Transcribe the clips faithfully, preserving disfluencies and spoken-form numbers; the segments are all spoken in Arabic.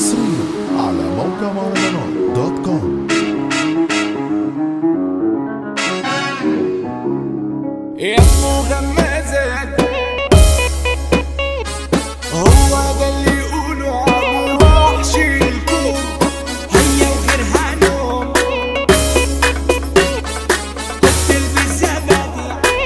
حصريا على موقع مهرجانات دوت كوم. يا مغمزات هو ده اللي يقولوا عمو وحش الكون، هي وغيرها نوم تلبس زبادي.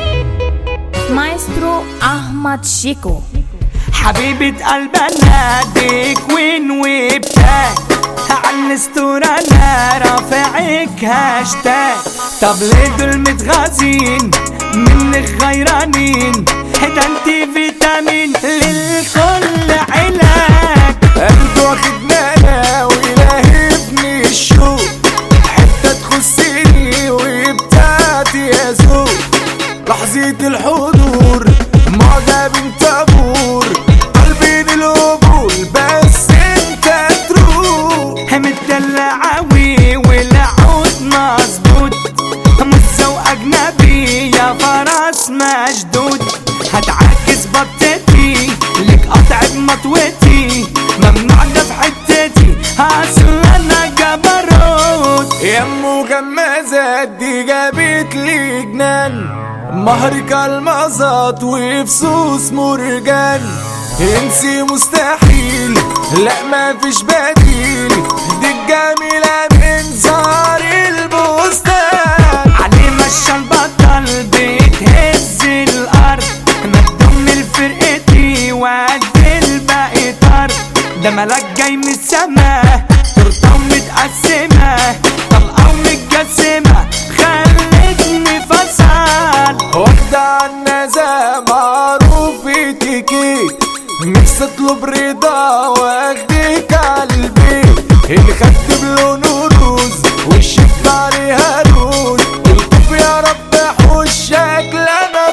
مايسترو أحمد شيكو حبيبة قلبنا دي كوين وبتاع على الستورة انا رافعك هاشتاج. طب ليه دول متغازين منك غيرانين؟ ده انتي فيتامين للكل علاج. انتوا واخدنا والهي ابن الشوق، حتة تخصني وبتاعتي يا زوج. لحظة الحضور معجب طابور، قلبي القبول بس انت تروح. متدلعاوي والعود مظبوط، مزة واجنبي يا فرس مشدود. هتعكس بطتي لك قطع بمطوتي، ممنوع ده في حتتي اصل انا جبروت. يا مغمزات دي جابت لي جنان، مهرك المظات وفصوص مرجان. انسي مستحيل لا ما فيش بديل، دي الجميلة من زهر البستان. علي مشى البطل بتهز الارض، مدوم الفرقتي وقد الباقي طرد. ده ملاك جاي من السما تورته ومتقسمة، طلقة ومتجسمة خلتني فصل. واخدة عالنزا معروف اتيكيت، نفسي اطلب رضا واخدك عالبيت. اللي خدت بلونه روز والشفت عليها روز، قلت يا رب حوشك انا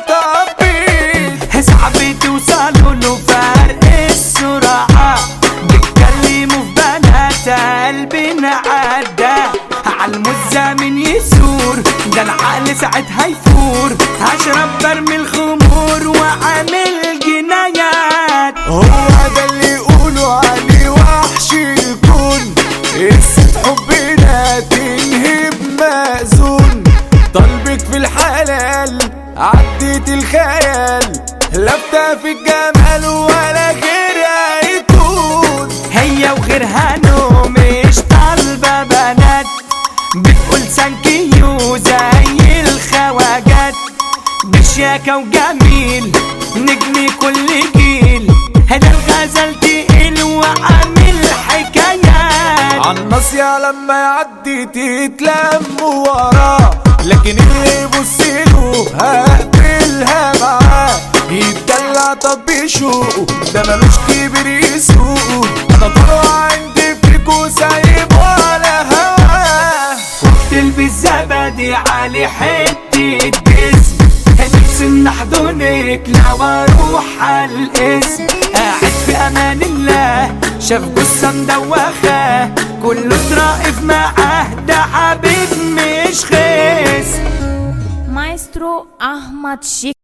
طبيت. صعب توصلوا له فرق السرعة، بيتكلموا في بنات قلبنا عدى. عالمزة من يسور ده العقل ساعتها يفور، هشرب برمي الخمور وعامل جنايات. هو ده اللي يقولوا عليه وحش الكون، قصة حبنا تنهي بمأذون. طلبك في الحلال عديت الخيال، لفتة في الجمال ولا غيرها يكون. هي وغيرها نو مش طالبة بنات، بتقول سانكيو زي الخواجات. بشياكة وجميل نجمي كل جيل، هذا الغزل تقيل وعامل حكايات. عالناصية لما يعدي تتلم وراه، لكن اللي يبصيله هقبلها معاه. يتدلع طب بشوقه ده ملوش كبير يسوقه، انا طلع عندي فيكو سايب ولا هواه. تلبس زبادي علي حتة جسم، نفسي ان احضنك لو اروح عالقسم. قاعد في امان الله شاف جثة مدوخة، كله اتراقف معاه ده حبيب مش خيس. مايسترو أحمد شيكو.